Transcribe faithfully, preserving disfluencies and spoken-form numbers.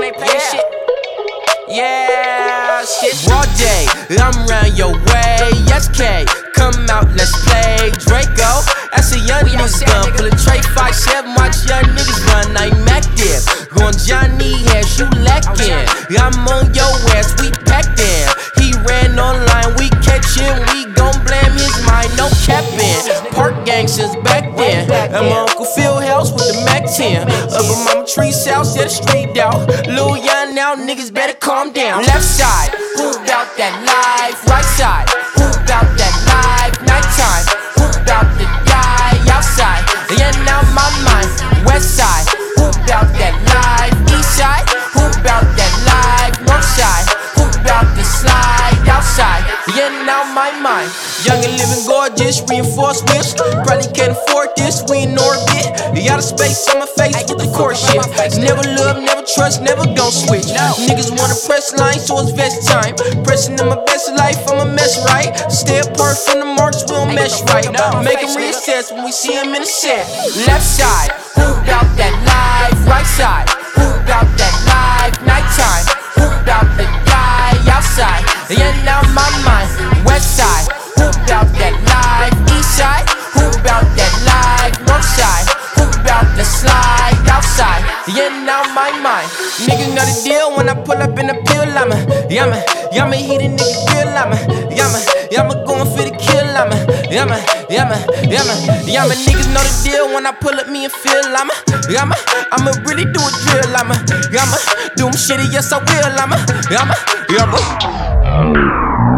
ain't playing Yeah. shit. Yeah, shit. Broad day, I'm round your way. Yes, K, come out, let's play. Draco, that's a young nigga gun. Pull a tray, five, seven, watch young niggas run. I'm active. Going Johnny Hash, you lacking. I'm on your ass, we packed in. He ran online, we catch him, we gon' blame his mind, no capping. Park gangsters back then. And my Uncle Phil house with the Mac ten. Up in Mama Tree's house, yeah, the street out. Lil Young now, niggas better calm down. Left side, who bout that life? Right side, who bout that life? Nighttime, who bout the guy outside? Yeah, now my mind. West side, who bout that life? East side, who bout that life? North side, who bout the slide outside? Yeah, now my mind. Young and living gorgeous, reinforced whips. Probably can't afford this, we in orbit. You got a space on my face with the core shit. Never love, never trust, never gon' switch. Niggas wanna press line, so it's best time. Pressing in my best life, I'm a mess, right? Stay apart from the marks, we don't mesh right. Make them reassess when we see them in the set. Left side, who bout that life? Right side, who bout that life? Nighttime, who bout the guy outside? Yeah, now my mind. West side, who bout that life? East side, who bout that life? North side, who bout the slide outside? Yeah, now my mind. Niggas know the deal when I pull up in the pill, I'ma Yama, Yama, he the nigga kill, I'ma Yama, Yama going for the kill, I'ma Yama, Yama, Yama, Yama. Niggas know the deal when I pull up me and feel, I'ma Yama, I'ma really do a drill, I'ma Yama, do them shitty, yes I will, I'ma Yama, Yama.